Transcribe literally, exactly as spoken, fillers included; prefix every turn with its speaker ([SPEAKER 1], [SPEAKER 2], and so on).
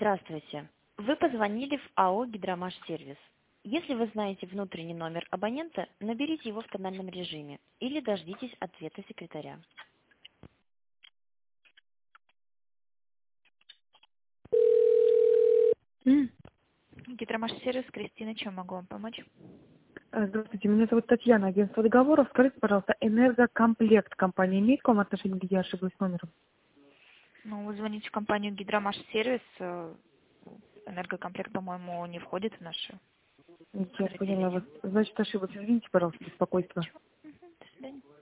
[SPEAKER 1] Здравствуйте. Вы позвонили в АО «Гидромаш-сервис». Если вы знаете внутренний номер абонента, наберите его в тональном режиме или дождитесь ответа секретаря.
[SPEAKER 2] М.
[SPEAKER 3] Гидромаш-сервис, Кристина, чем могу вам помочь?
[SPEAKER 2] Э, Здравствуйте, меня зовут Татьяна, агентство договоров. Скажите, пожалуйста, энергокомплект компания имеет к вам отношение, где я ошиблась номером?
[SPEAKER 3] Ну, вы звоните в компанию Гидромаш-сервис. э, Энергокомплект, по-моему, не входит в наше
[SPEAKER 2] Я поняла вас.
[SPEAKER 3] подразделение.
[SPEAKER 2] Значит, ошиблась. Извините, пожалуйста, беспокойство.
[SPEAKER 3] Ничего. Мгм. До свидания.